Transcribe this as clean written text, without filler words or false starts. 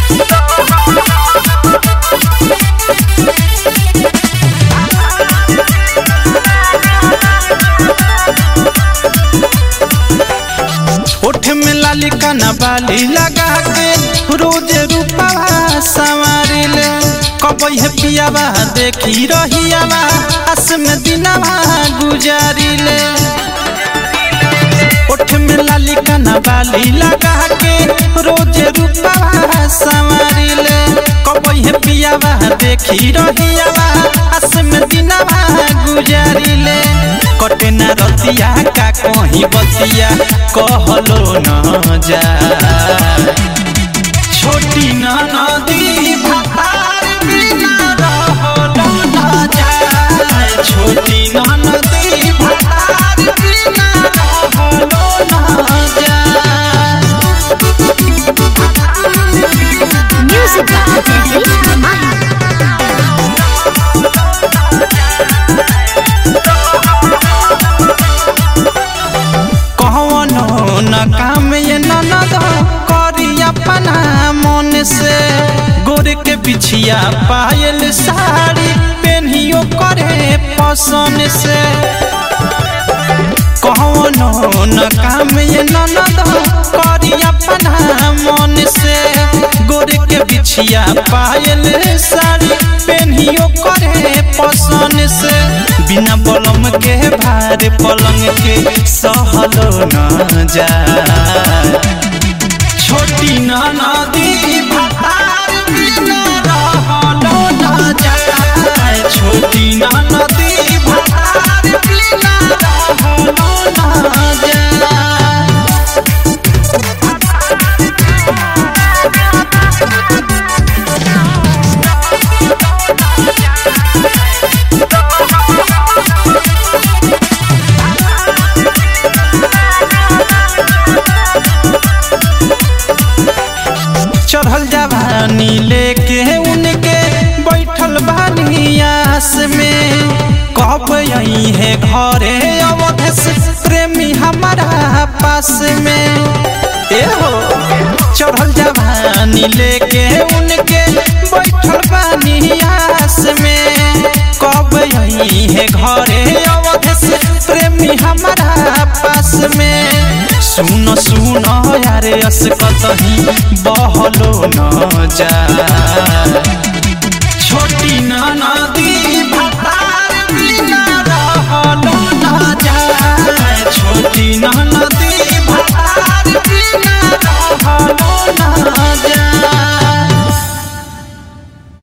ओठ में लाली काना बाली लगा के रोज रूपा संवारी ले कबई है पियावा देखी रहियावा हस में दिनावा गुजारी ले। ओठ में लाली काना बाली लगा के रोज रूपा संवारी ले कबई है पियावा देखी रहियावा हस में दिनावा गुजारी ले। कटे न रतिया का कहीं बतिया कहलो न जा छोटी नदी भार बिना रहलो न जा छोटी नदी भार बिना रहलो न जा। Music by Teddy Mahi। न काम ये ननद करी अपना मन से गोरे के बिछिया पायल साड़ी पेनियो करे पसंद से। कौनो न काम ये ननद करी अपना मन से गोरे के बिछिया पायल साड़ी पेनियो करे पसंद से। बिना बलम के भार पलंग के सहलो न जा छोटी नदी भार बिना रहलो न जा छोटी नदी भार बिना रहलो न जा। चढ़ल जवानी लेके उनके बैठल बानी आस में कब यही है घरे अवधेश प्रेमी हमारा पास में। ए हो चढ़ल जवानी लेके उनके बैठल बानी आस में कब यही है घरे अवधेश प्रेमी हमारा पास में। सुनो सुनो यारे अस कतही बहलो न जा छोटी नदी भार बिना रहलो न जा छोटी नदी भार बिना रहलो न जा।